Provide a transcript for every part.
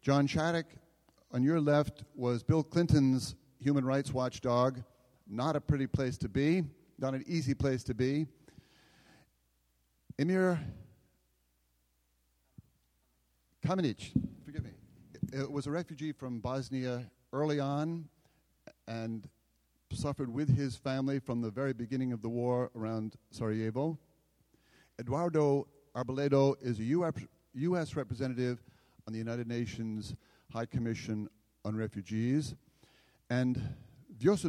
John Shattuck, on your left, was Bill Clinton's human rights watchdog. Not a pretty place to be, not an easy place to be. Emir Kamenic, forgive me, was a refugee from Bosnia early on and suffered with his family from the very beginning of the war around Sarajevo. Eduardo Arboledo is a U.S. representative on the United Nations High Commission on Refugees. And Vjosa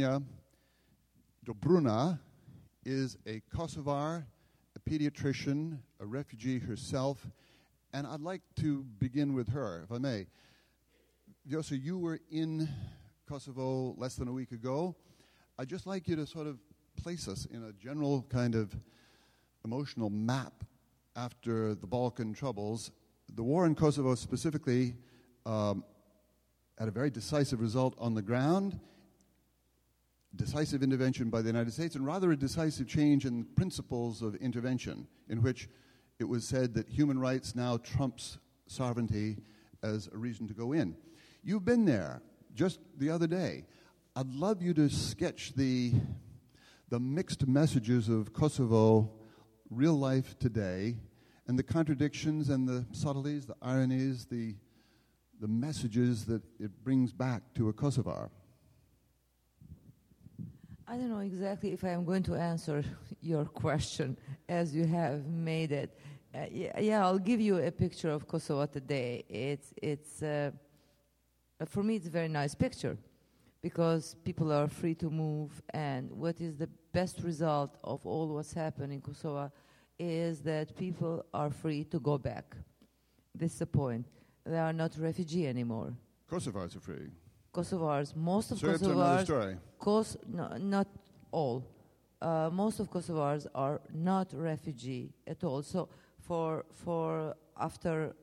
Dobruna is a Kosovar, a pediatrician, a refugee herself. And I'd like to begin with her, if I may. Vjosa, you were in Kosovo less than a week ago. I'd just like you to sort of place us in a general kind of emotional map after the Balkan troubles. The war in Kosovo specifically had a very decisive result on the ground, decisive intervention by the United States, and rather a decisive change in principles of intervention, in which it was said that human rights now trumps sovereignty as a reason to go in. You've been there just the other day. I'd love you to sketch the mixed messages of Kosovo, real life today, and the contradictions and the subtleties, the ironies, the messages that it brings back to a Kosovar. I don't know exactly if I'm going to answer your question as you have made it. I'll give you a picture of Kosovo today. It's for me, it's a very nice picture because people are free to move, and what is the best result of all what's happened in Kosovo is that people are free to go back. This is the point. They are not refugee anymore. Kosovars are free. Kosovars, most of Serbs are another story. Not all. Most of Kosovars are not refugee at all. So for after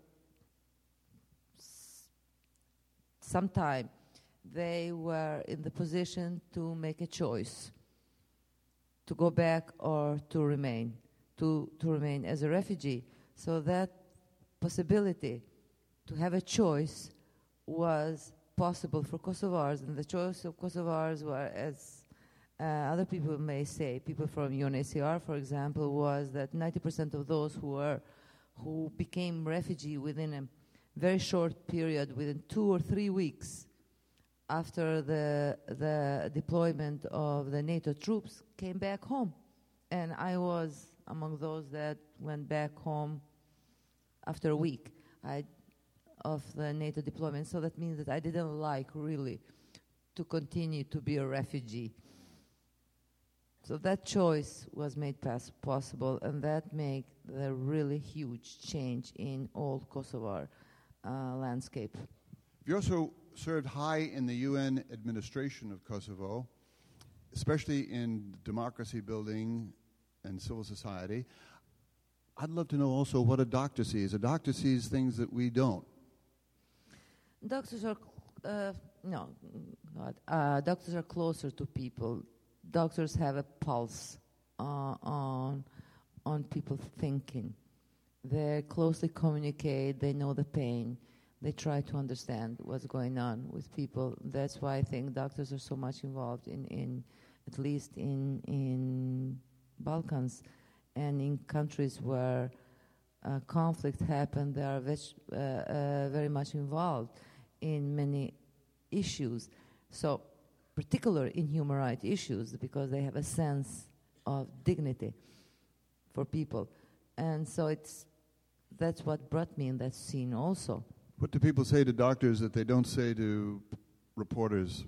some time, they were in the position to make a choice to go back or to remain as a refugee. So that possibility to have a choice was possible for Kosovars, and the choice of Kosovars were, as other people may say, people from UNHCR, for example, was that 90% of those who became refugee within a very short period, within 2 or 3 weeks after the deployment of the NATO troops, came back home. And I was among those that went back home after a week of the NATO deployment. So that means that I didn't like really to continue to be a refugee. So that choice was made possible, and that made the really huge change in all Kosovar landscape. You also served high in the UN administration of Kosovo, especially in democracy building and civil society. I'd love to know also what a doctor sees. A doctor sees things that we don't. Doctors are doctors are closer to people. Doctors have a pulse on people's thinking. They closely communicate. They know the pain. They try to understand what's going on with people. That's why I think doctors are so much involved in at least in Balkans and in countries where conflict happened. They are very much involved in many issues. So, particularly in human rights issues, because they have a sense of dignity for people. And so that's what brought me in that scene also. What do people say to doctors that they don't say to reporters?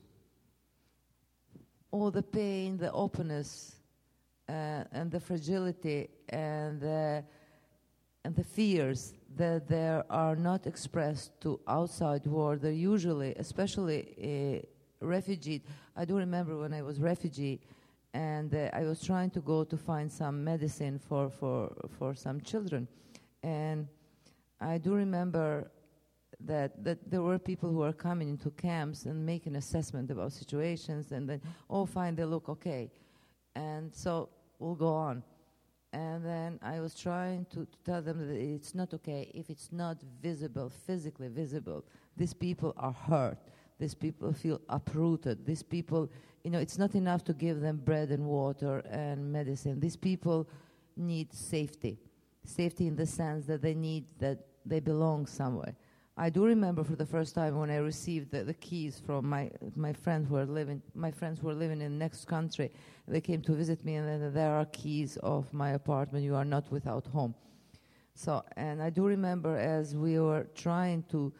Oh, the pain, the openness, and the fragility, and the fears that there are not expressed to outside world. They're usually, especially refugee. I do remember when I was refugee, and I was trying to go to find some medicine for some children, and I do remember that there were people who were coming into camps and making assessment about situations, and then, oh, fine, they look okay, and so we'll go on. And then I was trying to tell them that it's not okay if it's not visible, physically visible. These people are hurt. These people feel uprooted. These people, it's not enough to give them bread and water and medicine. These people need safety. Safety in the sense that that they belong somewhere. I do remember for the first time when I received the keys from my friends who were living in the next country. They came to visit me, and then there are keys of my apartment. You are not without home. So, and I do remember as we were trying to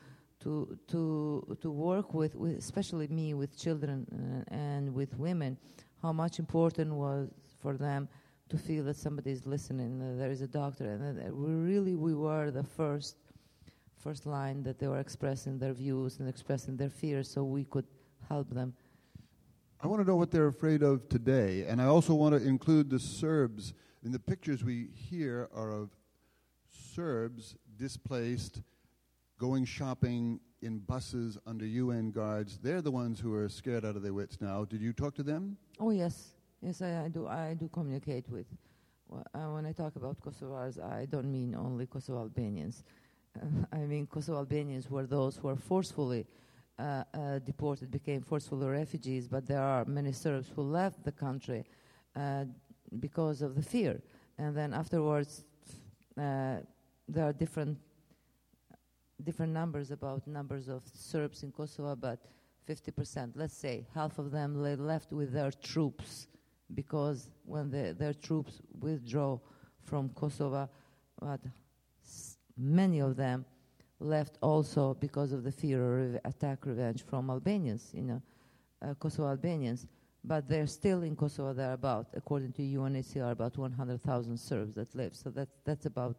work with especially me, with children and with women, how much important was for them to feel that somebody is listening, that there is a doctor, and that we were the first line that they were expressing their views and expressing their fears, so we could help them. I want to know what they're afraid of today, and I also want to include the Serbs. In the pictures we hear are of Serbs displaced, going shopping in buses under UN guards. They're the ones who are scared out of their wits now. Did you talk to them? Oh, yes. Yes, I do. I do communicate with. When I talk about Kosovars, I don't mean only Kosovo Albanians. I mean Kosovo Albanians were those who were forcefully deported, became forcefully refugees, but there are many Serbs who left the country because of the fear. And then afterwards, there are different numbers of Serbs in Kosovo, but 50%, let's say, half of them left with their troops, because when their troops withdraw from Kosovo, but many of them left also because of the fear of attack revenge from Albanians, Kosovo Albanians. But they're still in Kosovo. There are about, according to UNHCR, about 100,000 Serbs that live. So that's about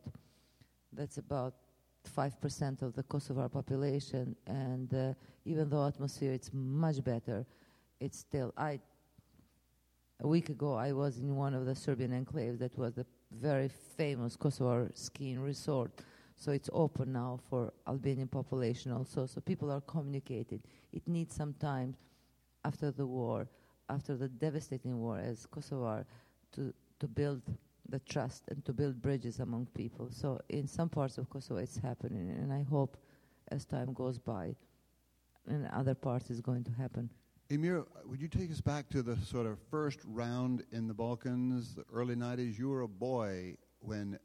5% of the Kosovar population. And even though atmosphere is much better, it's still. A week ago, I was in one of the Serbian enclaves that was the very famous Kosovar skiing resort. So it's open now for Albanian population also. So people are communicating. It needs some time after the war, after the devastating war as Kosovar, to build the trust and to build bridges among people. So in some parts of Kosovo it's happening, and I hope as time goes by in other parts it's going to happen. Emir, would you take us back to the sort of first round in the Balkans, the early 90s? You were a boy when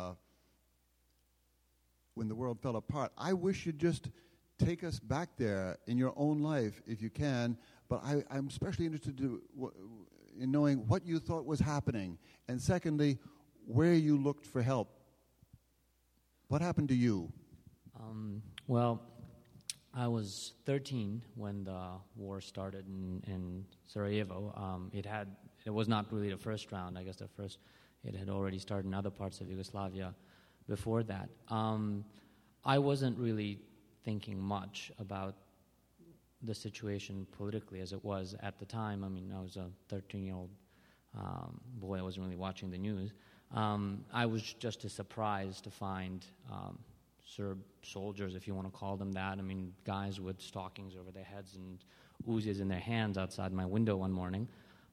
the world fell apart. I wish you'd just take us back there in your own life, if you can, but I'm especially interested in knowing what you thought was happening, and secondly, where you looked for help. What happened to you? Well, I was 13 when the war started in Sarajevo. It was not really the first round. I guess it had already started in other parts of Yugoslavia before that. I wasn't really thinking much about the situation politically as it was at the time. I mean, I was a 13-year-old boy. I wasn't really watching the news. I was just as surprised to find Serb soldiers, if you want to call them that. I mean, guys with stockings over their heads and Uzis in their hands outside my window one morning.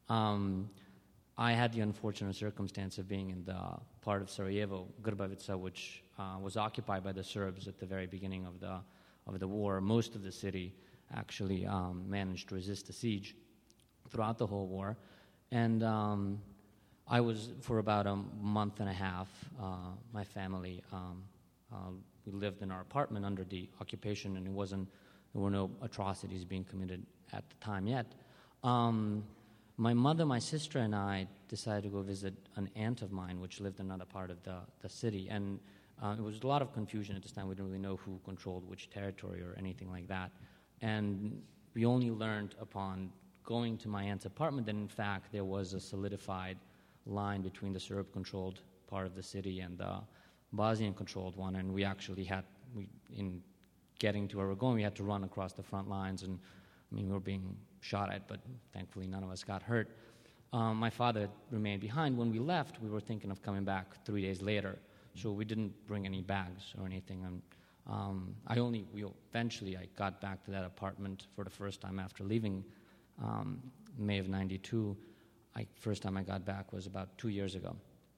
I had the unfortunate circumstance of being in the part of Sarajevo, Grbavica, which was occupied by the Serbs at the very beginning of the war. Most of the city actually managed to resist the siege throughout the whole war. And I was, for about a month and a half, my family, we lived in our apartment under the occupation, and there were no atrocities being committed at the time yet. My mother, my sister, and I decided to go visit an aunt of mine, which lived in another part of the city. And it was a lot of confusion at this time. We didn't really know who controlled which territory or anything like that. And we only learned upon going to my aunt's apartment that, in fact, there was a solidified line between the Serb-controlled part of the city and the Bosnian-controlled one. And we actually in getting to where we're going, we had to run across the front lines. And, I mean, we were being shot at, but thankfully none of us got hurt. My father remained behind. When we left, we were thinking of coming back 3 days later, so we didn't bring any bags or anything. And eventually I got back to that apartment for the first time after leaving May of '92. First time I got back was about 2 years ago.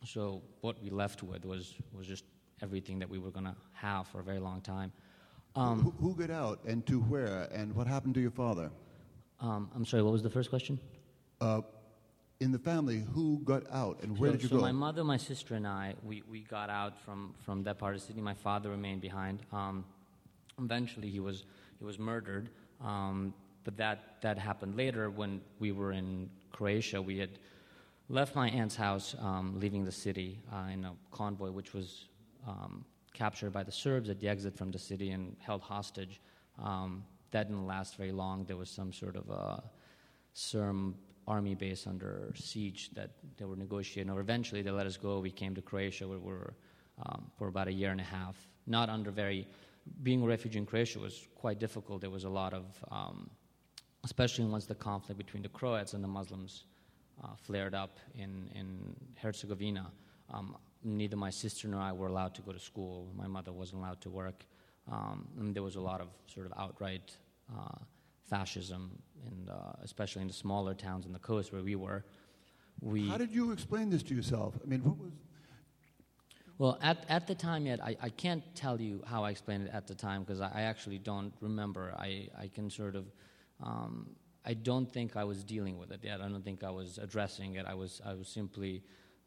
So what we left with was just everything that we were going to have for a very long time. Who got out and to where, and what happened to your father? I'm sorry, what was the first question? In the family, who got out and where did you go? So my mother, my sister, and I, we got out from that part of the city. My father remained behind. Eventually, he was murdered, but that happened later when we were in Croatia. We had left my aunt's house, leaving the city in a convoy, which was captured by the Serbs at the exit from the city and held hostage. That didn't last very long. There was some sort of a Serb army base under siege that they were negotiating over. Eventually, they let us go. We came to Croatia. We were for about a year and a half. Not under very... Being a refugee in Croatia was quite difficult. There was a lot of... especially once the conflict between the Croats and the Muslims flared up in Herzegovina. Neither my sister nor I were allowed to go to school. My mother wasn't allowed to work. And there was a lot of sort of outright fascism, especially in the smaller towns on the coast where we were. How did you explain this to yourself? I mean, what was... Well, at the time yet, I can't tell you how I explained it at the time because I actually don't remember. I can sort of... I don't think I was dealing with it yet. I don't think I was addressing it. I was simply...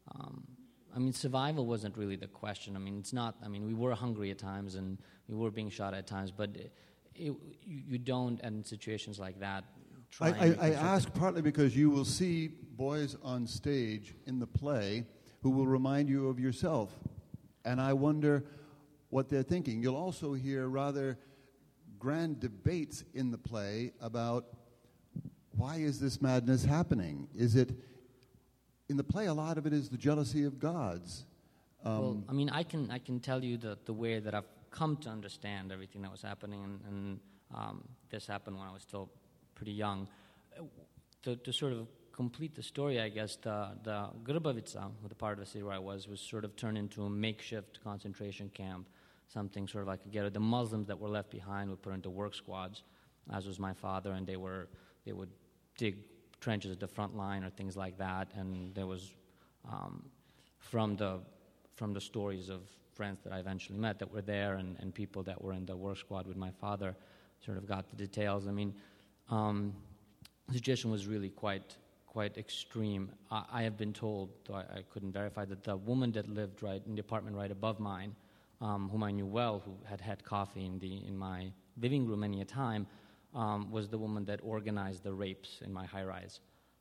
I mean, survival wasn't really the question. I mean, it's not... I mean, we were hungry at times and we were being shot at times, but you don't, in situations like that... I ask partly because you will see boys on stage in the play who will remind you of yourself. And I wonder what they're thinking. You'll also hear rather grand debates in the play about why is this madness happening? Is it... In the play, a lot of it is the jealousy of gods. Well, I mean, I can tell you the way that I've come to understand everything that was happening, and this happened when I was still pretty young. To sort of complete the story, I guess, the Grbavica, the part of the city where I was sort of turned into a makeshift concentration camp, something sort of like a ghetto. The Muslims that were left behind were put into work squads, as was my father, and they would dig trenches at the front line or things like that. And there was, from the stories of friends that I eventually met that were there and people that were in the work squad with my father, sort of got the details. I mean, the situation was really quite extreme. I have been told, though I couldn't verify, that the woman that lived right in the apartment right above mine, whom I knew well, who had coffee in my living room many a time, was the woman that organized the rapes in my high-rise.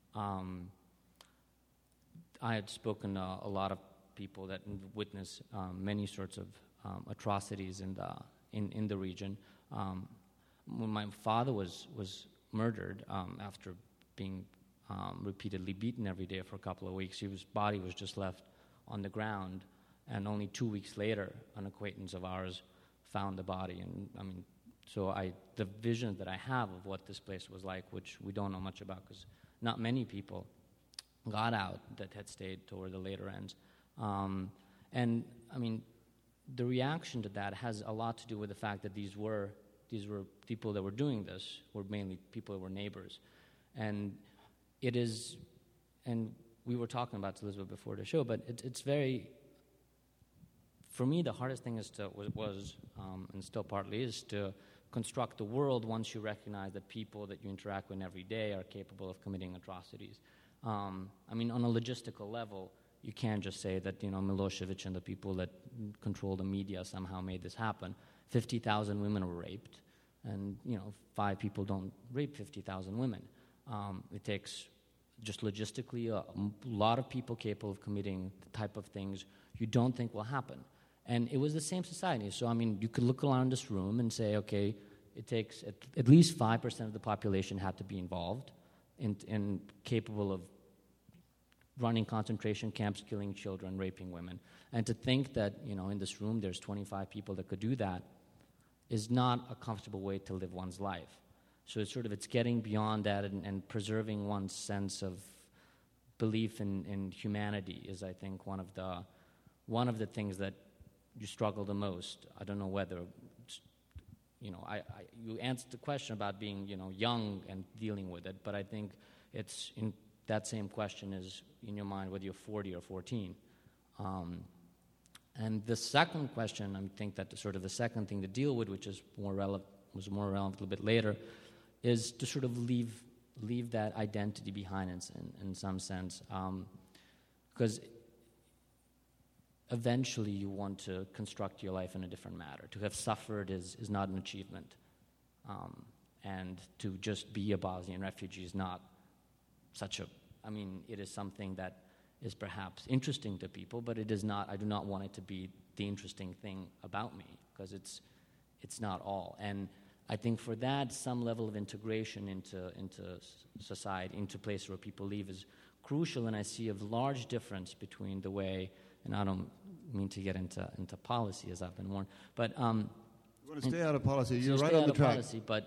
I had spoken to a lot of people that witnessed many sorts of atrocities in the region. When my father was murdered after being repeatedly beaten every day for a couple of weeks, his body was just left on the ground, and only 2 weeks later, an acquaintance of ours found the body. And I mean, so the vision that I have of what this place was like, which we don't know much about because not many people got out that had stayed toward the later ends. And I mean, the reaction to that has a lot to do with the fact that these were people that were doing this were mainly people that were neighbors. And it is, and we were talking about Elizabeth before the show, but it's very, for me, the hardest thing was and still partly is to construct the world once you recognize that people that you interact with every day are capable of committing atrocities. I mean, on a logistical level, you can't just say that, Milosevic and the people that control the media somehow made this happen. 50,000 women were raped, and, 5 people don't rape 50,000 women. It takes, just logistically, a lot of people capable of committing the type of things you don't think will happen. And it was the same society. So, I mean, you could look around this room and say, okay, it takes at least 5% of the population had to be involved and capable of running concentration camps, killing children, raping women. And to think that, in this room there's 25 people that could do that is not a comfortable way to live one's life. So it's getting beyond that and preserving one's sense of belief in humanity is, I think, one of the things that you struggle the most. I don't know whether, you answered the question about being, young and dealing with it, but I think it's in that same question is in your mind whether you're 40 or 14. And the second question, I think that sort of the second thing to deal with, which is was more relevant a little bit later, is to sort of leave that identity behind in some sense, because eventually you want to construct your life in a different manner. To have suffered is not an achievement, and to just be a Bosnian refugee is not such a. I mean, it is something that is perhaps interesting to people, but it is not. I do not want it to be the interesting thing about me, because it's not all. And I think for that, some level of integration into society, into places where people live, is crucial. And I see a large difference between the way, and I don't mean to get into policy, as I've been warned, but you want to stay out of policy. So You're right on the track. Policy, but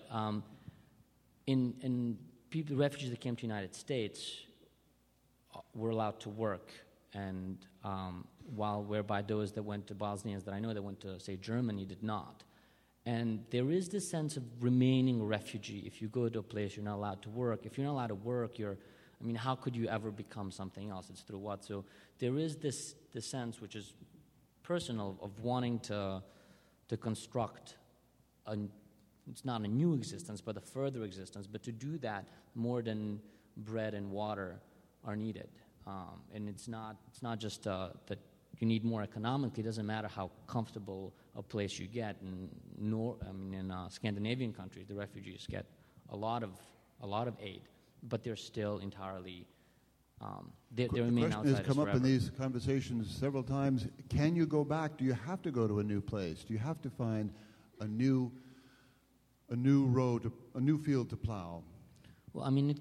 in people, refugees that came to the United States were allowed to work, and whereby those that went to Bosnians that I know that went to, say, Germany did not. And there is this sense of remaining a refugee. If you go to a place, you're not allowed to work. If you're not allowed to work, how could you ever become something else? It's through what? So there is this sense, which is personal, of wanting to construct it's not a new existence, but a further existence. But to do that, more than bread and water are needed. And it's not just that you need more economically. It doesn't matter how comfortable a place you get. In Scandinavian countries, the refugees get a lot of aid, but they're still entirely they remain outside. The question has come up in these conversations several times. Can you go back? Do you have to go to a new place? Do you have to find a new road, a new field to plow? Well,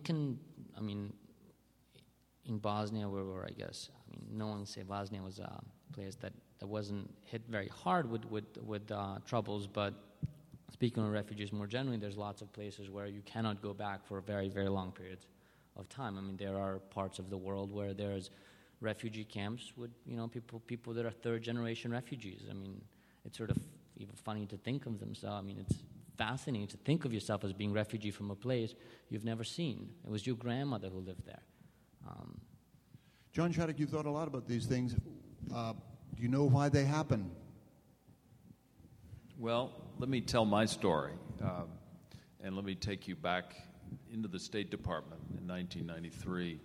in Bosnia, where we're, no one say Bosnia was a place that wasn't hit very hard with troubles, but speaking of refugees more generally, there's lots of places where you cannot go back for very, very long periods of time. There are parts of the world where there's refugee camps with, people that are third-generation refugees. It's sort of even funny to think of them. So, it's fascinating to think of yourself as being refugee from a place you've never seen. It was your grandmother who lived there. John Shattuck, you've thought a lot about these things. Do you know why they happen? Well, let me tell my story, and let me take you back into the State Department in 1993.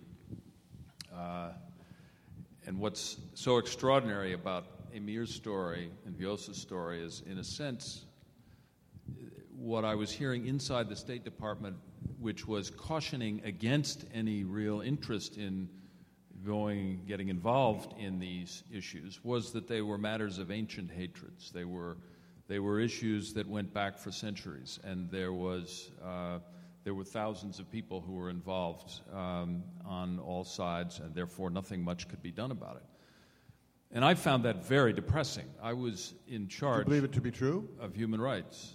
And what's so extraordinary about Emir's story and Vjosa's story is, in a sense, what I was hearing inside the State Department, which was cautioning against any real interest in getting involved in these issues, was that they were matters of ancient hatreds. They were issues that went back for centuries, and there were thousands of people who were involved on all sides, and therefore nothing much could be done about it. And I found that very depressing. I was in charge. Do you believe it to be true? Of human rights.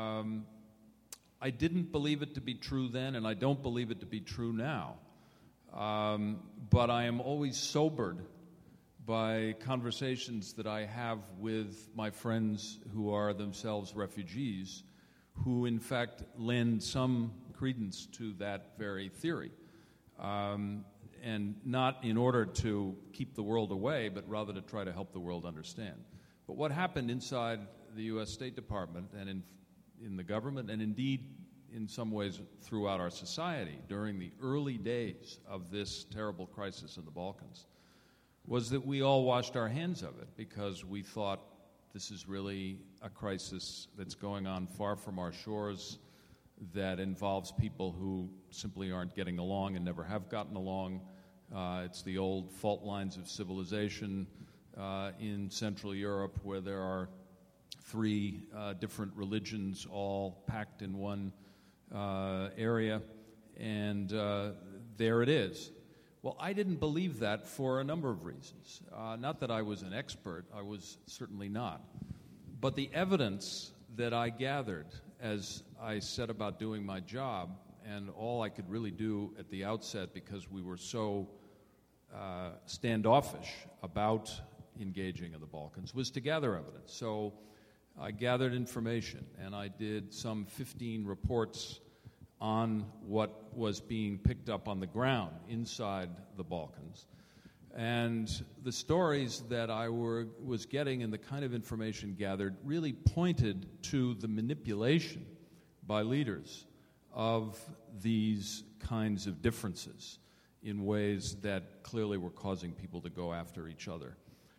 I didn't believe it to be true then, and I don't believe it to be true now. But I am always sobered by conversations that I have with my friends who are themselves refugees, who in fact lend some credence to that very theory. And not in order to keep the world away, but rather to try to help the world understand. But what happened inside the U.S. State Department and in the government, and indeed in some ways throughout our society during the early days of this terrible crisis in the Balkans, was that we all washed our hands of it because we thought this is really a crisis that's going on far from our shores, that involves people who simply aren't getting along and never have gotten along. It's the old fault lines of civilization in Central Europe, where there are three different religions all packed in one area, and there it is. Well, I didn't believe that for a number of reasons. Not that I was an expert, I was certainly not. But the evidence that I gathered as I set about doing my job, and all I could really do at the outset because we were so standoffish about engaging in the Balkans, was to gather evidence. So I gathered information, and I did some 15 reports on what was being picked up on the ground inside the Balkans. And the stories that I was getting and the kind of information gathered really pointed to the manipulation by leaders of these kinds of differences in ways that clearly were causing people to go after each other.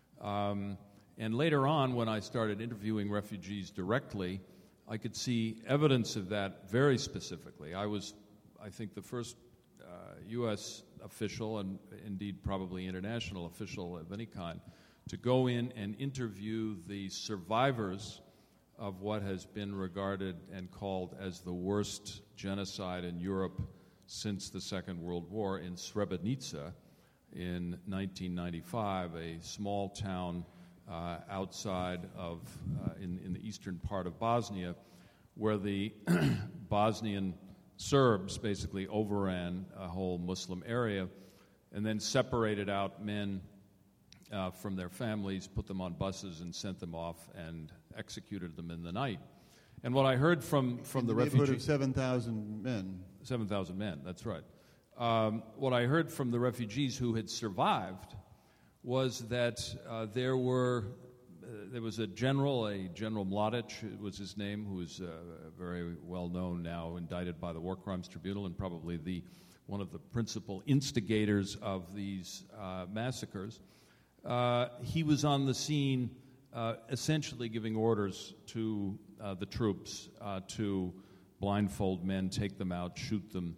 And later on, when I started interviewing refugees directly, I could see evidence of that very specifically. I was, I think, the first U.S. official, and indeed probably international official of any kind, to go in and interview the survivors of what has been regarded and called as the worst genocide in Europe since the Second World War in Srebrenica in 1995, a small town outside of, in the eastern part of Bosnia, where the Bosnian Serbs basically overran a whole Muslim area and then separated out men from their families, put them on buses and sent them off and executed them in the night. And what I heard from the refugees... of 7,000 men. 7,000 men, that's right. What I heard from the refugees who had survived was that there was a General Mladic was his name, who is very well known now, indicted by the War Crimes Tribunal and probably one of the principal instigators of these massacres. He was on the scene essentially giving orders to the troops to blindfold men, take them out, shoot them.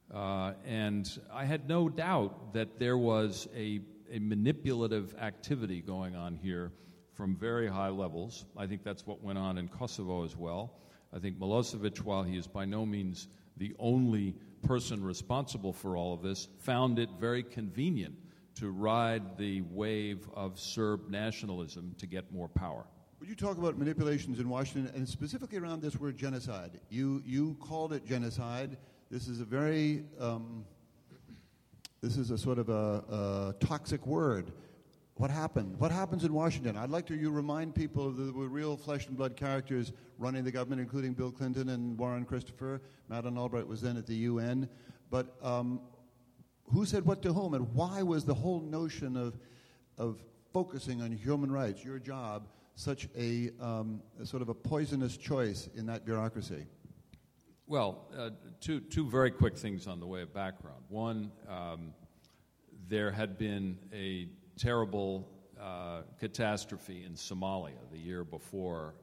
And I had no doubt that there was a manipulative activity going on here from very high levels. I think that's what went on in Kosovo as well. I think Milosevic, while he is by no means the only person responsible for all of this, found it very convenient to ride the wave of Serb nationalism to get more power. Would you talk about manipulations in Washington, and specifically around this word genocide? You called it genocide. This is a very, this is a sort of a toxic word. What happened? What happens in Washington? I'd like you remind people of the real flesh and blood characters running the government, including Bill Clinton and Warren Christopher. Madeleine Albright was then at the UN. But who said what to whom, and why was the whole notion of focusing on human rights, your job, such a sort of a poisonous choice in that bureaucracy? Well, two very quick things on the way of background. One, there had been a terrible catastrophe in Somalia the year before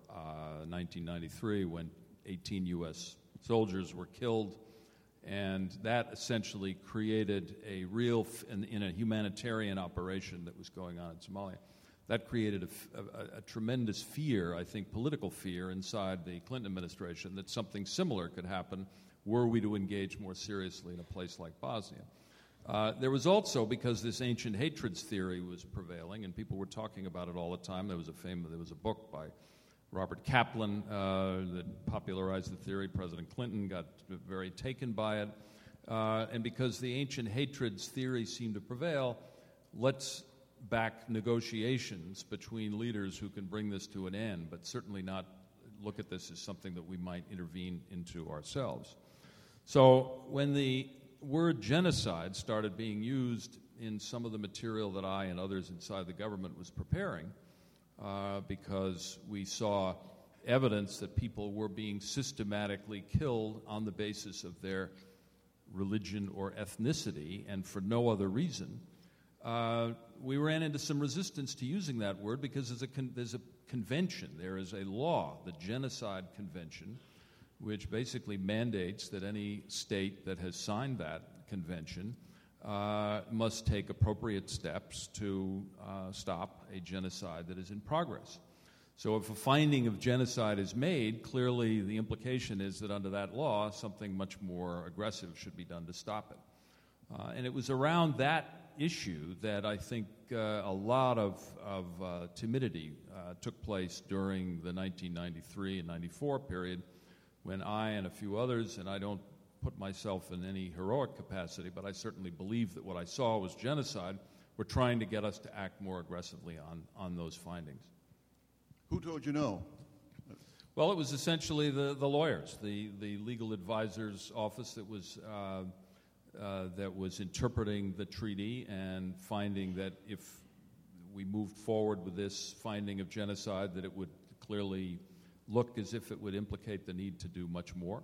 1993 when 18 U.S. soldiers were killed, and that essentially created a real, in a humanitarian operation that was going on in Somalia, that created a tremendous fear, I think political fear, inside the Clinton administration that something similar could happen were we to engage more seriously in a place like Bosnia. There was also, because this ancient hatreds theory was prevailing, and people were talking about it all the time. There was a book by Robert Kaplan that popularized the theory. President Clinton got very taken by it. And because the ancient hatreds theory seemed to prevail, let's back negotiations between leaders who can bring this to an end, but certainly not look at this as something that we might intervene into ourselves. So when the word genocide started being used in some of the material that I and others inside the government was preparing, because we saw evidence that people were being systematically killed on the basis of their religion or ethnicity and for no other reason, we ran into some resistance to using that word because there's a convention, there is a law, the Genocide Convention, which basically mandates that any state that has signed that convention must take appropriate steps to stop a genocide that is in progress. So if a finding of genocide is made, clearly the implication is that under that law, something much more aggressive should be done to stop it. And it was around that issue that I think a lot of timidity took place during the 1993 and 94 period, when I and a few others, and I don't put myself in any heroic capacity, but I certainly believe that what I saw was genocide, were trying to get us to act more aggressively on those findings. Who told you no? Well, it was essentially the lawyers, the legal advisor's office that was that was interpreting the treaty and finding that if we moved forward with this finding of genocide, that it would clearly look as if it would implicate the need to do much more.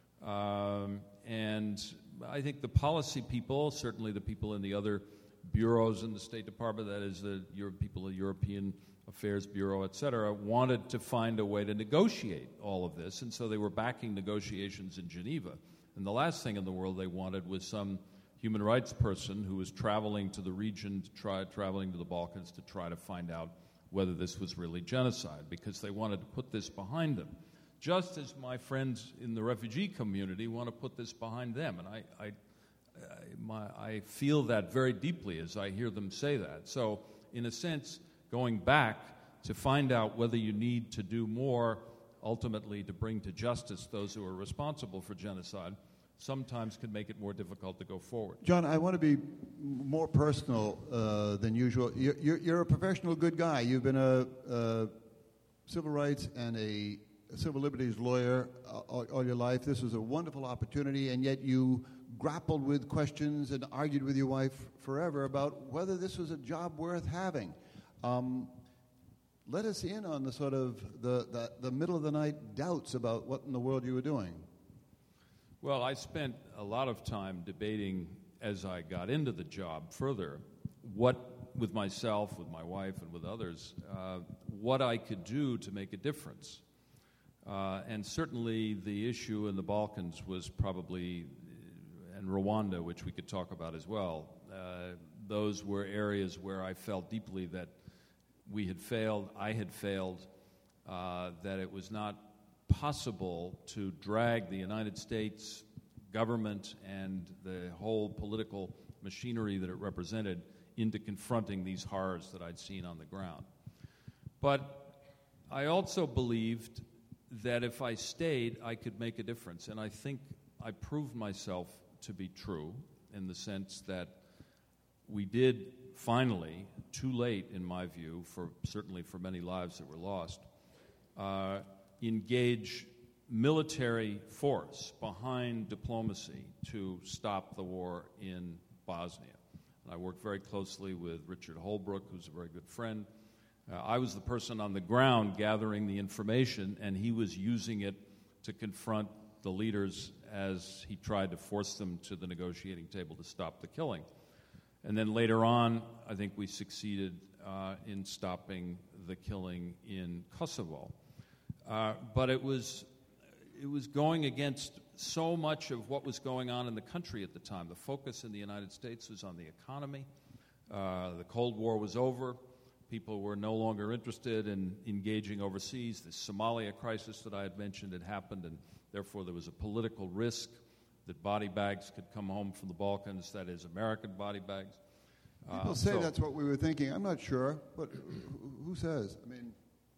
And I think the policy people, certainly the people in the other bureaus in the State Department, that is the people of the European Affairs Bureau, et cetera, wanted to find a way to negotiate all of this, and so they were backing negotiations in Geneva. And the last thing in the world they wanted was some human rights person who was traveling to the region, traveling to the Balkans to try to find out whether this was really genocide, because they wanted to put this behind them. Just as my friends in the refugee community want to put this behind them. And I feel that very deeply as I hear them say that. So, in a sense, going back to find out whether you need to do more ultimately to bring to justice those who are responsible for genocide sometimes can make it more difficult to go forward. John, I want to be more personal than usual. You're a professional good guy. You've been a civil rights and a civil liberties lawyer all your life. This was a wonderful opportunity, and yet you grappled with questions and argued with your wife forever about whether this was a job worth having. Let us in on the sort of the middle of the night doubts about what in the world you were doing. Well, I spent a lot of time debating as I got into the job further with myself, with my wife, and with others, what I could do to make a difference. And certainly the issue in the Balkans was probably, and Rwanda, which we could talk about as well, those were areas where I felt deeply that we had failed, I had failed, that it was not possible to drag the United States government and the whole political machinery that it represented into confronting these horrors that I'd seen on the ground. But I also believed that if I stayed, I could make a difference. And I think I proved myself to be true in the sense that we did finally, too late in my view, certainly for many lives that were lost, engage military force behind diplomacy to stop the war in Bosnia. And I worked very closely with Richard Holbrooke, who's a very good friend. I was the person on the ground gathering the information, and he was using it to confront the leaders as he tried to force them to the negotiating table to stop the killing. And then later on, I think we succeeded in stopping the killing in Kosovo. But it was going against so much of what was going on in the country at the time. The focus in the United States was on the economy. The Cold War was over. People were no longer interested in engaging overseas. The Somalia crisis that I had mentioned had happened, and therefore there was a political risk that body bags could come home from the Balkans, that is, American body bags. People say that's what we were thinking. I'm not sure, but who says? I mean,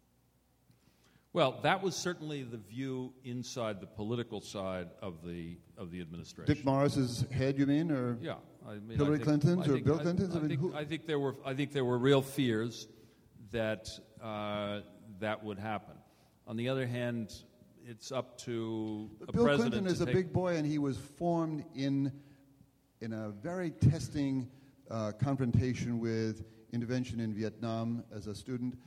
well, that was certainly the view inside the political side of the administration. Dick Morris's head, you mean, or yeah, I mean, Hillary Clinton's or Bill Clinton's? I think there were real fears that that would happen. On the other hand, it's up to a Bill president. Clinton is a big boy, and he was formed in a very testing confrontation with intervention in Vietnam as a student.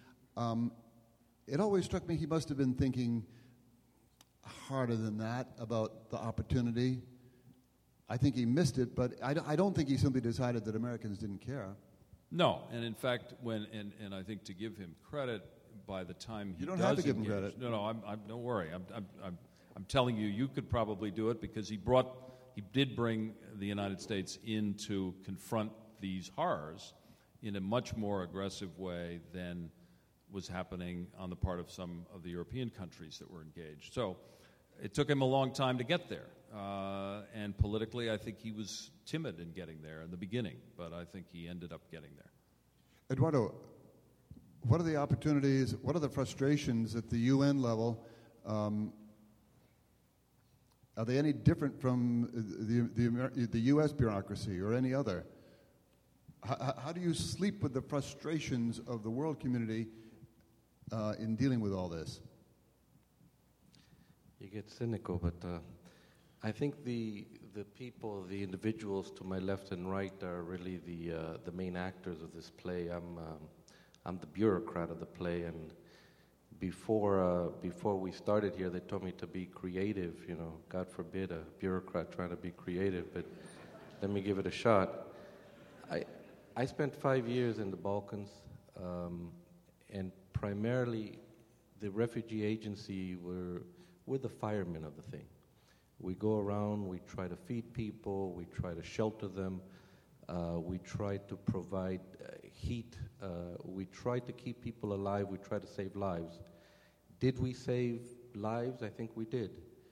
It always struck me he must have been thinking harder than that about the opportunity. I think he missed it, but I don't think he simply decided that Americans didn't care. No, and in fact, and I think to give him credit, by the time he you don't does have to give engage, him credit. No, don't worry. I'm telling you, you could probably do it because he did bring the United States in to confront these horrors in a much more aggressive way than was happening on the part of some of the European countries that were engaged. So it took him a long time to get there. And politically, I think he was timid in getting there in the beginning, but I think he ended up getting there. Eduardo, what are the opportunities, what are the frustrations at the UN level? Are they any different from the U.S. bureaucracy or any other? How do you sleep with the frustrations of the world community in dealing with all this? You get cynical, but I think the people, the individuals to my left and right are really the main actors of this play. I'm the bureaucrat of the play, and before we started here, they told me to be creative. You know, God forbid a bureaucrat trying to be creative, but let me give it a shot. I spent 5 years in the Balkans, and primarily the refugee agency we're the firemen of the thing. We go around, we try to feed people, we try to shelter them, we try to provide heat, we try to keep people alive, we try to save lives. Did we save lives? I think we did.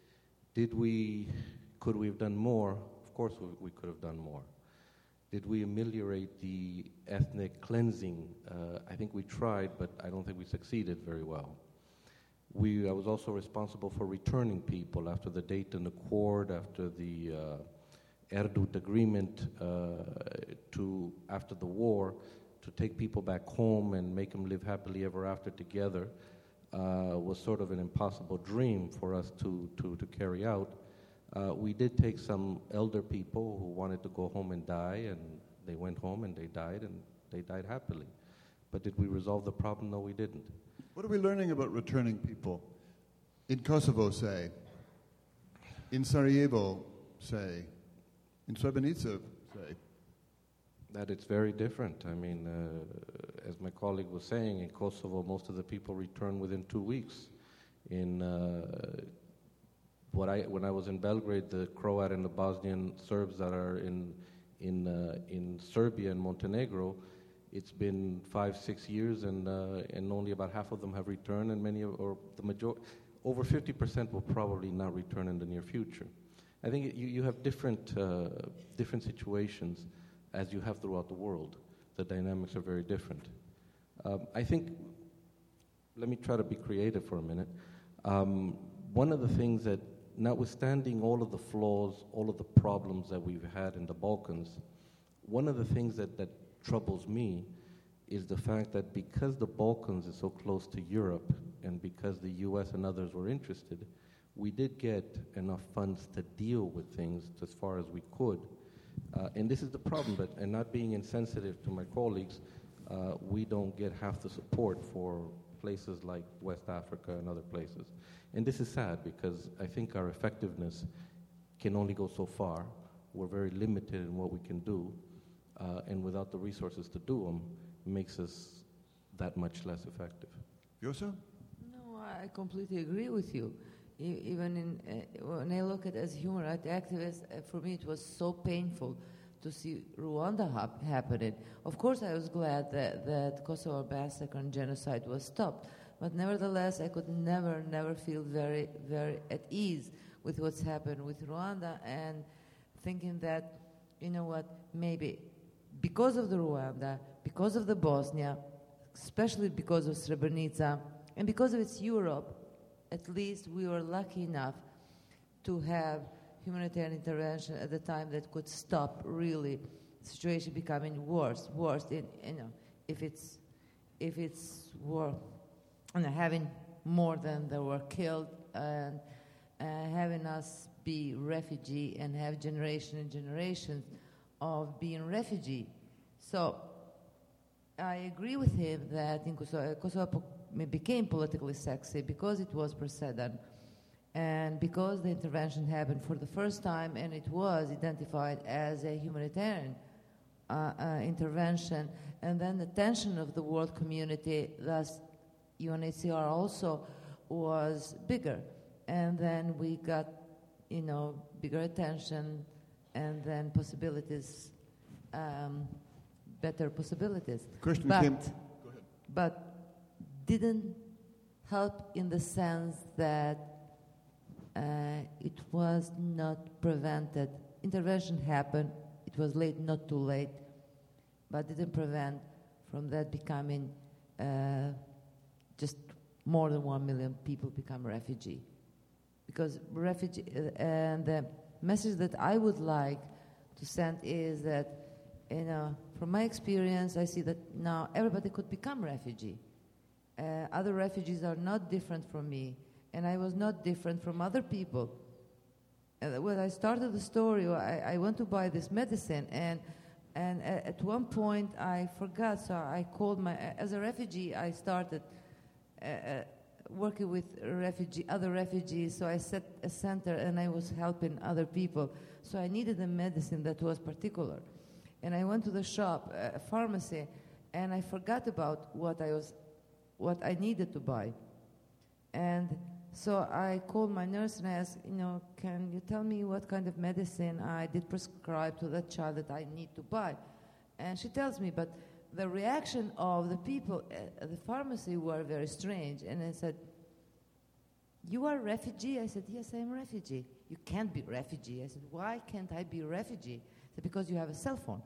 Could we have done more? Of course we could have done more. Did we ameliorate the ethnic cleansing? I think we tried, but I don't think we succeeded very well. I was also responsible for returning people after the Dayton Accord, after the Erdut Agreement, after the war, to take people back home and make them live happily ever after together was sort of an impossible dream for us to carry out. We did take some elder people who wanted to go home and die, and they went home and they died happily. But did we resolve the problem? No, we didn't. What are we learning about returning people? In Kosovo, say. In Sarajevo, say. In Srebrenica, say. That it's very different. I mean, as my colleague was saying, in Kosovo, most of the people return within 2 weeks. When I was in Belgrade, the Croat and the Bosnian Serbs that are in Serbia and Montenegro, it's been 5-6 years, and only about half of them have returned, and over 50% will probably not return in the near future. I think you have different situations as you have throughout the world. The dynamics are very different. I think, let me try to be creative for a minute. One of the things that, notwithstanding all of the flaws, all of the problems that we've had in the Balkans, one of the things that troubles me is the fact that because the Balkans is so close to Europe and because the US and others were interested, we did get enough funds to deal with things as far as we could. And this is the problem, and not being insensitive to my colleagues, we don't get half the support for places like West Africa and other places. And this is sad because I think our effectiveness can only go so far. We're very limited in what we can do. And without the resources to do them, makes us that much less effective. Yosa? No, I completely agree with you. Even when I look at it as a human rights activist, for me it was so painful to see Rwanda happening. Of course, I was glad that Kosovo massacre and genocide was stopped, but nevertheless, I could never feel very, very at ease with what's happened with Rwanda, and thinking that, you know what, maybe because of the Rwanda, because of the Bosnia, especially because of Srebrenica, and because of its Europe, at least we were lucky enough to have humanitarian intervention at the time that could stop really the situation becoming worse. If it's war, having more than there were killed, and having us be refugee and have generation and generations of being refugee. So I agree with him that in Kosovo became politically sexy because it was Presedan, and because the intervention happened for the first time and it was identified as a humanitarian intervention, and then the tension of the world community, thus UNHCR also, was bigger. And then we got, bigger attention, and then possibilities, better possibilities. The question but, came. Go ahead. But didn't help in the sense that it was not prevented. Intervention happened. It was late, not too late, but didn't prevent from that becoming just more than 1 million people become refugee. Because and the message that I would like to send is that, from my experience, I see that now everybody could become refugee. Other refugees are not different from me, and I was not different from other people. And when I started the story, I went to buy this medicine, and at one point I forgot, so I called as a refugee, I started working with other refugees, so I set a center and I was helping other people. So I needed a medicine that was particular. And I went to the shop, a pharmacy, and I forgot about what I needed to buy. And so I called my nurse and I asked, can you tell me what kind of medicine I did prescribe to that child that I need to buy? And she tells me, but the reaction of the people at the pharmacy were very strange. And I said, you are a refugee? I said, yes, I am a refugee. You can't be a refugee. I said, why can't I be a refugee? I said, because you have a cell phone.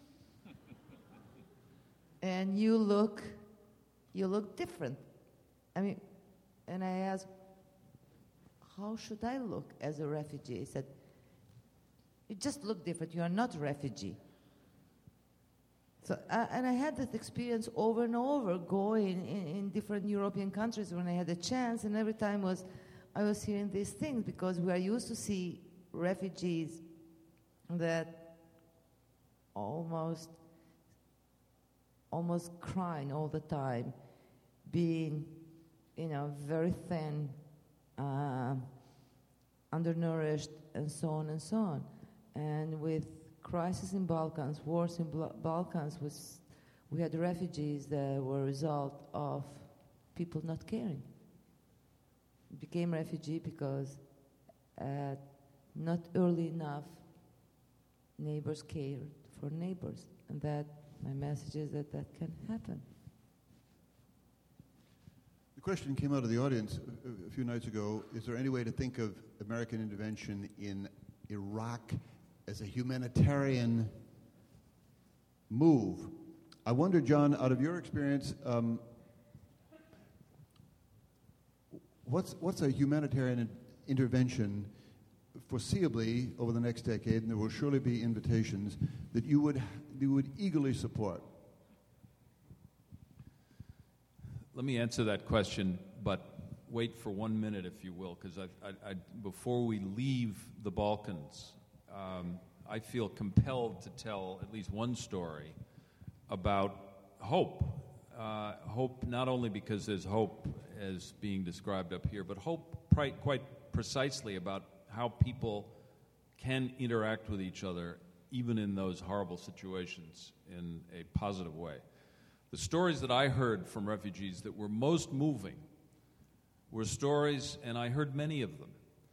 And you look different. And I asked, how should I look as a refugee? He said, you just look different. You are not a refugee. So, and I had that experience over and over, going in different European countries when I had a chance, and every time I was hearing these things, because we are used to see refugees that almost crying all the time, being, very thin, undernourished, and so on and so on. And with crisis in Balkans, wars in Balkans, we had refugees that were a result of people not caring. Became refugee because not early enough neighbors cared for neighbors. And that, my message is that can happen. The question came out of the audience a few nights ago. Is there any way to think of American intervention in Iraq as a humanitarian move? I wonder, John, out of your experience, what's a humanitarian intervention foreseeably over the next decade, and there will surely be invitations, that you would eagerly support? Let me answer that question, but wait for 1 minute, if you will, because before we leave the Balkans, I feel compelled to tell at least one story about hope. Hope not only because there's hope as being described up here, but hope quite precisely about how people can interact with each other even in those horrible situations in a positive way. The stories that I heard from refugees that were most moving were stories, and I heard many of them,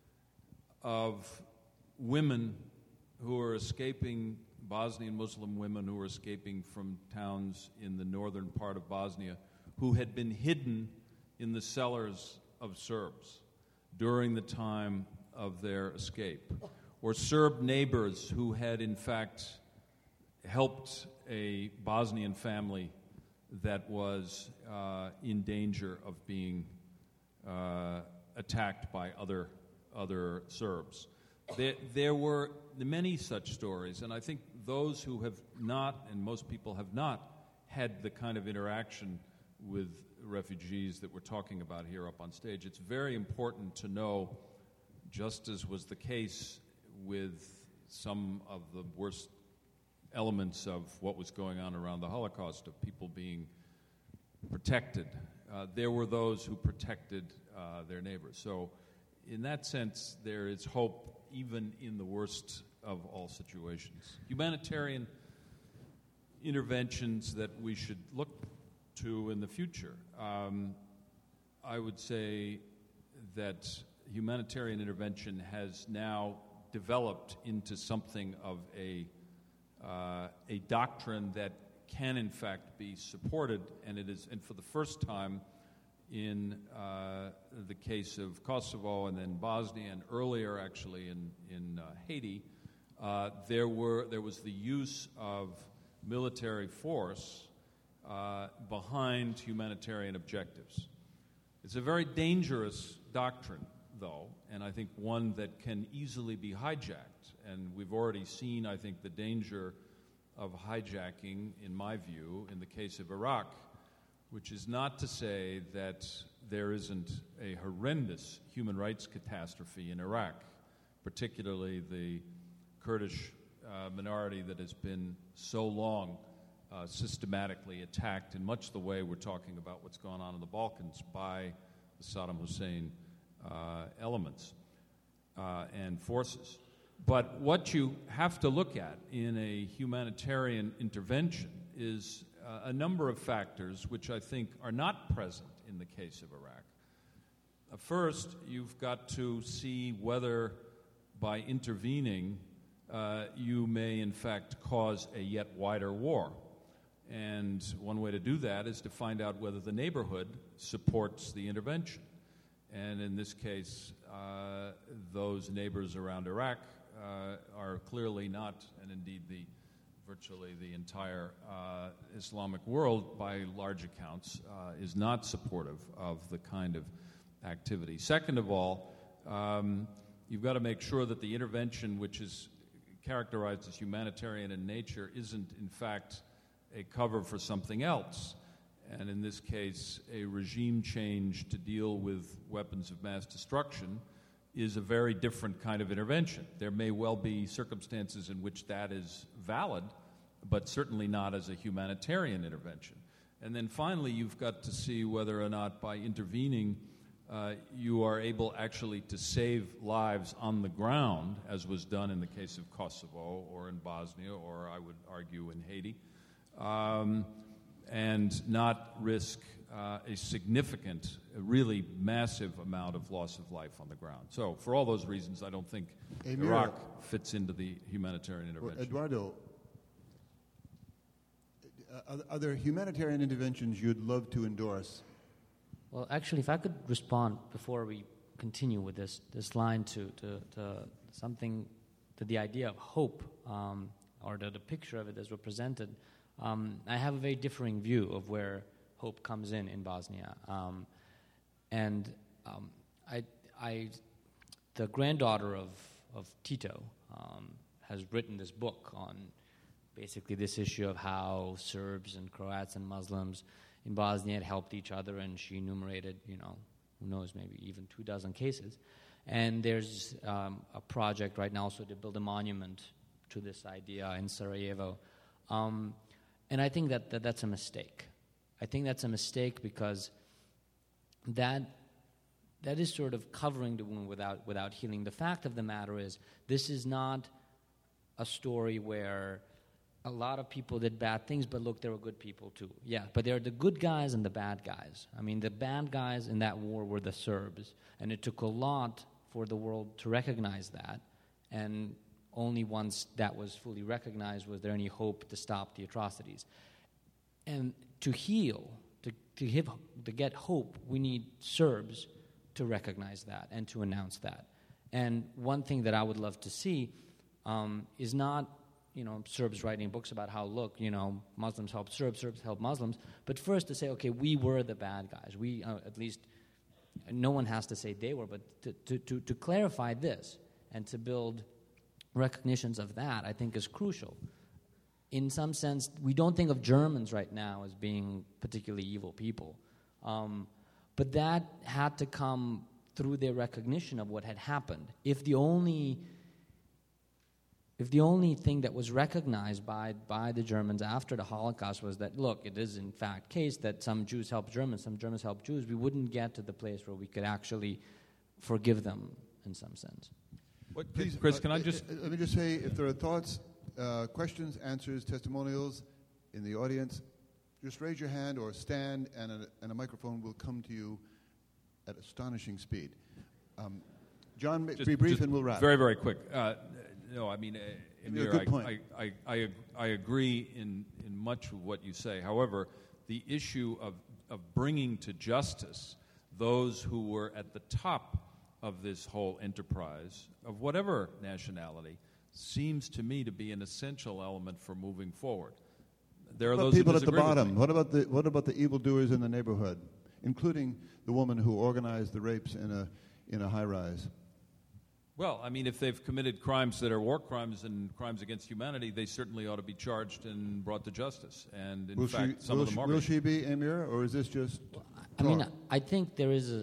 of women who are escaping, Bosnian Muslim women who are escaping from towns in the northern part of Bosnia, who had been hidden in the cellars of Serbs during the time of their escape, or Serb neighbors who had in fact helped a Bosnian family that was in danger of being attacked by other Serbs. There were many such stories, and I think those who have not, and most people have not, had the kind of interaction with refugees that we're talking about here up on stage. It's very important to know, just as was the case with some of the worst elements of what was going on around the Holocaust, of people being protected. There were those who protected their neighbors. So in that sense, there is hope even in the worst of all situations. Humanitarian interventions that we should look to in the future. I would say that humanitarian intervention has now developed into something of a doctrine that can in fact be supported, and it is, and for the first time in the case of Kosovo and then Bosnia, and earlier actually in Haiti, there was the use of military force behind humanitarian objectives. It's a very dangerous doctrine, though, and I think one that can easily be hijacked. And we've already seen, I think, the danger of hijacking, in my view, in the case of Iraq, which is not to say that there isn't a horrendous human rights catastrophe in Iraq. particularly the Kurdish minority that has been so long systematically attacked in much the way we're talking about what's going on in the Balkans by the Saddam Hussein elements and forces. But what you have to look at in a humanitarian intervention is a number of factors which I think are not present in the case of Iraq. First, you've got to see whether by intervening you may in fact cause a yet wider war. And one way to do that is to find out whether the neighborhood supports the intervention. And in this case, those neighbors around Iraq are clearly not, and indeed virtually the entire Islamic world, by large accounts, is not supportive of the kind of activity. Second of all, you've got to make sure that the intervention, which is characterized as humanitarian in nature, isn't in fact a cover for something else. And in this case, a regime change to deal with weapons of mass destruction is a very different kind of intervention. There may well be circumstances in which that is valid, but certainly not as a humanitarian intervention. And then finally, you've got to see whether or not by intervening you are able actually to save lives on the ground, as was done in the case of Kosovo or in Bosnia, or I would argue in Haiti, and not risk a significant, a really massive amount of loss of life on the ground. So for all those reasons, I don't think Iraq fits into the humanitarian intervention. Eduardo, are there humanitarian interventions you'd love to endorse? Well, actually, if I could respond before we continue with this line to something, to the idea of hope, or the picture of it as represented, I have a very differing view of where hope comes in Bosnia. The granddaughter of Tito has written this book on basically this issue of how Serbs and Croats and Muslims in Bosnia had helped each other, and she enumerated, who knows, maybe even 24 cases. And there's a project right now also to build a monument to this idea in Sarajevo. And I think that's a mistake. I think that's a mistake because that is sort of covering the wound without healing. The fact of the matter is, this is not a story where a lot of people did bad things, but look, there were good people too. Yeah, but there are the good guys and the bad guys. I mean, the bad guys in that war were the Serbs, and it took a lot for the world to recognize that, and only once that was fully recognized was there any hope to stop the atrocities. And to heal, to get hope, we need Serbs to recognize that and to announce that. And one thing that I would love to see is not, Serbs writing books about how, look, Muslims help Serbs, Serbs help Muslims, but first to say, okay, we were the bad guys. We, at least, no one has to say they were, but to clarify this and to build recognitions of that, I think, is crucial. In some sense, we don't think of Germans right now as being particularly evil people. But that had to come through their recognition of what had happened. If the only thing that was recognized by the Germans after the Holocaust was that, look, it is in fact case that some Jews helped Germans, some Germans helped Jews, we wouldn't get to the place where we could actually forgive them in some sense. Please, Chris, can I just... Let me just say, if there are thoughts, questions, answers, testimonials in the audience, just raise your hand or stand, and a microphone will come to you at astonishing speed. John, be brief and we'll wrap. Very, very quick. No, I mean, Amir, good point. I agree in much of what you say. However, the issue of bringing to justice those who were at the top of this whole enterprise, of whatever nationality, seems to me to be an essential element for moving forward. There are those people who at the disagree bottom. with me. What about the evildoers in the neighborhood, including the woman who organized the rapes in a high-rise? Well, I mean, if they've committed crimes that are war crimes and crimes against humanity, they certainly ought to be charged and brought to justice. And in fact, some of them are. Will she be, Amir, or is this just I mean, I think there is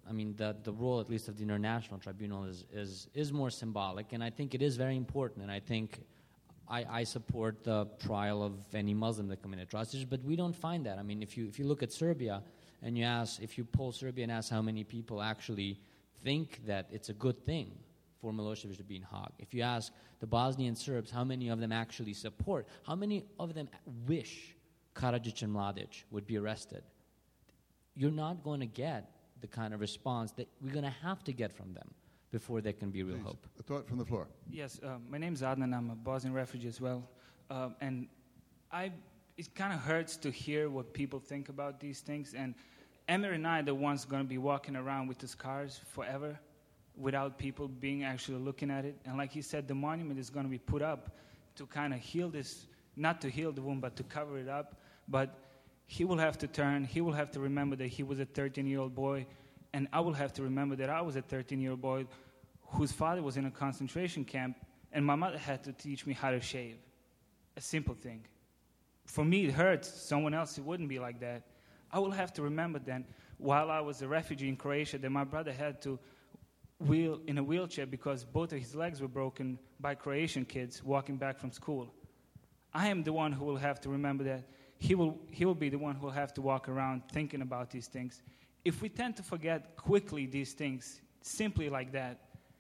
I mean, the role, at least of the International Tribunal, is more symbolic, and I think it is very important, and I think I support the trial of any Muslim that committed atrocities, but we don't find that. I mean, if you look at Serbia, and if you poll Serbia and ask how many people actually think that it's a good thing for Milosevic to be in Hague, if you ask the Bosnian Serbs how many of them actually support, how many of them wish Karadzic and Mladic would be arrested, you're not going to get the kind of response that we're going to have to get from them before there can be real Please, hope. a thought from the floor. Yes, my name's Adnan. I'm a Bosnian refugee as well. And it kind of hurts to hear what people think about these things. And Emir and I are the ones going to be walking around with the scars forever without people being actually looking at it. And like he said, the monument is going to be put up to kind of heal this, not to heal the wound, but to cover it up. But he will have to turn. He will have to remember that he was a 13-year-old boy. And I will have to remember that I was a 13-year-old boy whose father was in a concentration camp, and my mother had to teach me how to shave. A simple thing. For me, it hurts. Someone else, it wouldn't be like that. I will have to remember then, while I was a refugee in Croatia, that my brother had to wheel in a wheelchair because both of his legs were broken by Croatian kids walking back from school. I am the one who will have to remember that. He will be the one who will have to walk around thinking about these things. If we tend to forget quickly these things, simply like that,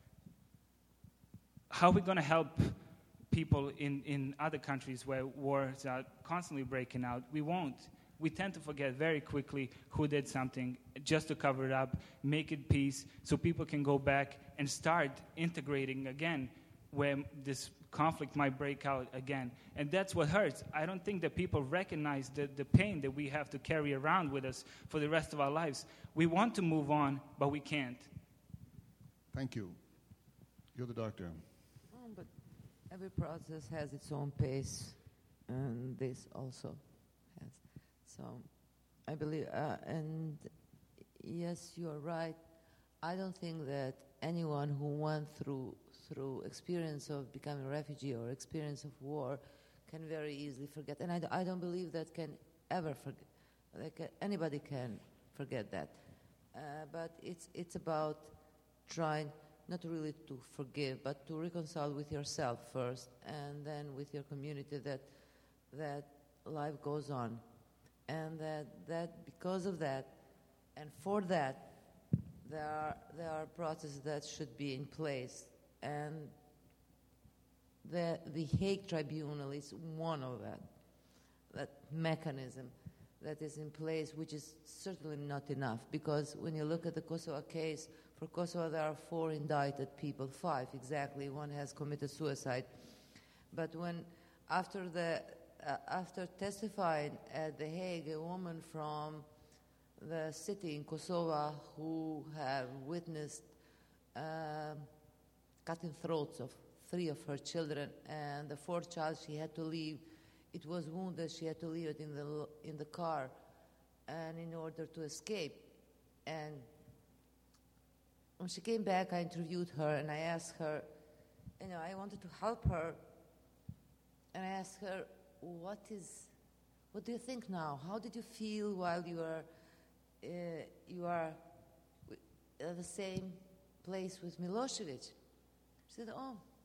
how are we going to help people in other countries where wars are constantly breaking out? We won't. We tend to forget very quickly who did something just to cover it up, make it peace, so people can go back and start integrating again where this conflict might break out again. And that's what hurts. I don't think that people recognize the pain that we have to carry around with us for the rest of our lives. We want to move on, but we can't. Thank you. You're the doctor. But every process has its own pace, and this also has. So I believe, and yes, you are right. I don't think that anyone who went through experience of becoming a refugee or experience of war can very easily forget. And I don't believe that can ever forget. Like anybody can forget that. But it's about trying not really to forgive, but to reconcile with yourself first, and then with your community that life goes on, and that because of that, and for that, there are processes that should be in place, and the Hague Tribunal is one of that mechanism that is in place, which is certainly not enough, because when you look at the Kosovo case, for Kosovo there are 4 indicted people, 5 exactly, one has committed suicide. But when after testifying at The Hague, a woman from the city in Kosovo who have witnessed cutting throats of 3 of her children, and the 4th child she had to leave. It was wounded. She had to leave it in the car, and in order to escape. And when she came back, I interviewed her, and I asked her, I wanted to help her, and I asked her, what do you think now? How did you feel while you are at the same place with Milosevic? She said,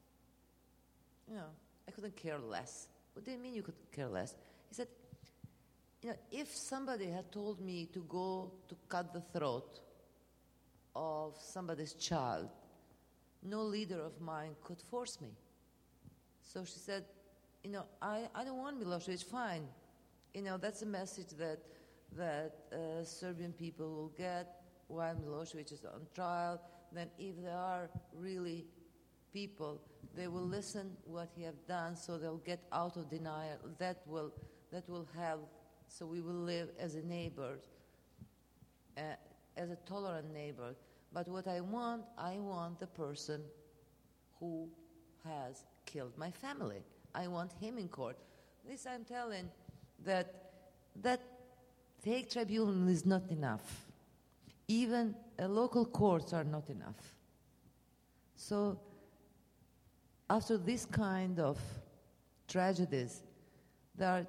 I couldn't care less. What do you mean you could care less? He said, if somebody had told me to go to cut the throat of somebody's child, no leader of mine could force me. So she said, I don't want Milosevic, fine. That's a message that Serbian people will get while Milosevic is on trial. Then if there are really people, they will listen what he have done, so they'll get out of denial. That will help. So we will live as a neighbor, as a tolerant neighbor. But what I want the person who has killed my family. I want him in court. This I'm telling that the Hague Tribunal is not enough. Even local courts are not enough. So after this kind of tragedies, there are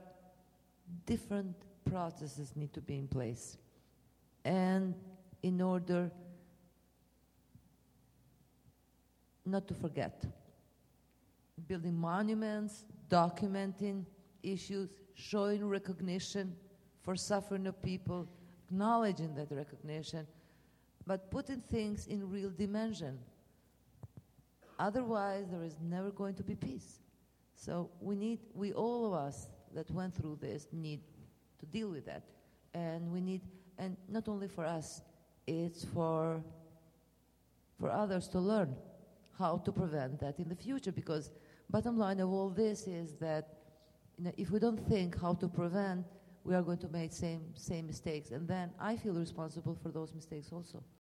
different processes need to be in place. And in order not to forget. Building monuments, documenting issues, showing recognition for suffering of people, acknowledging that recognition, but putting things in real dimension. Otherwise, there is never going to be peace. So we all of us that went through this need to deal with that. And not only for us, it's for others to learn how to prevent that in the future, because bottom line of all this is that if we don't think how to prevent, we are going to make same mistakes, and then I feel responsible for those mistakes also.